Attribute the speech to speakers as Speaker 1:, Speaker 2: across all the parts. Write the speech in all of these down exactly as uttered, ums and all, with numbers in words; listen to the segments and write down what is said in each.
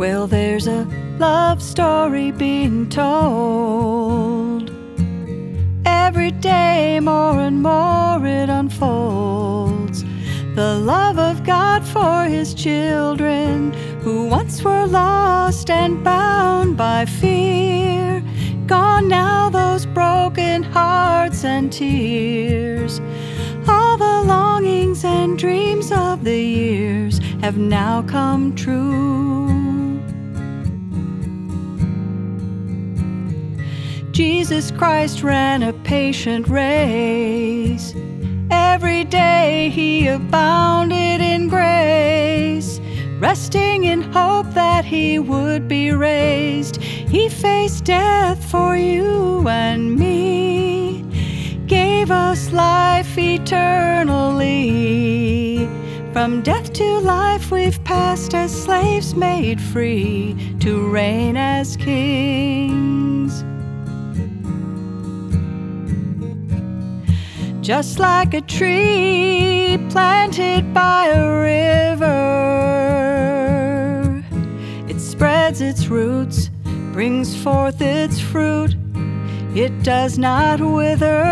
Speaker 1: Well, there's a love story being told. Every day more and more it unfolds. The love of God for His children who once were lost and bound by fear. Gone now those broken hearts and tears. All the longings and dreams of the years have now come true. Jesus Christ ran a patient race. Every day He abounded in grace. Resting in hope that He would be raised, He faced death for you and me. Gave us life eternally. From death to life we've passed as slaves made free to reign as kings. Just like a tree planted by a river, it spreads its roots, brings forth its fruit, it does not wither.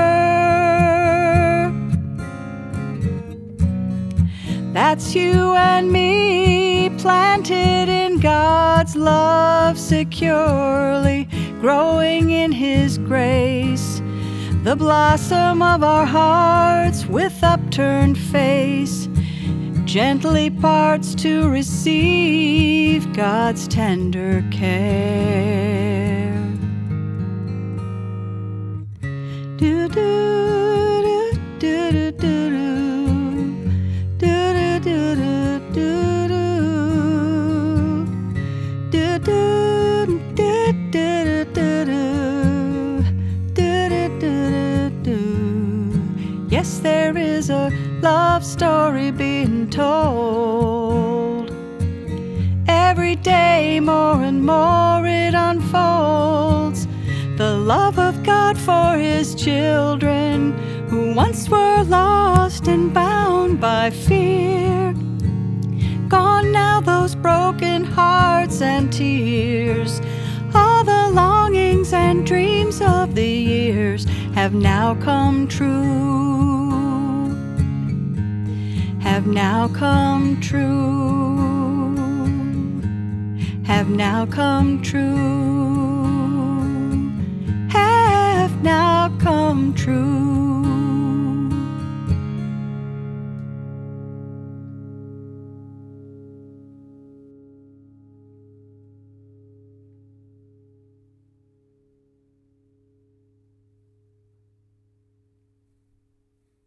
Speaker 1: That's you and me, planted in God's love securely, growing in His grace. The blossom of our hearts with upturned face gently parts to receive God's tender care. Do do do do do do do do do do do do do. Yes, there is a love story being told. Every day more and more it unfolds. The love of God for His children who once were lost and bound by fear. Gone now those broken hearts and tears. All the longings and dreams of the years have now come true. Have now come true. Have now come true. Have now come true.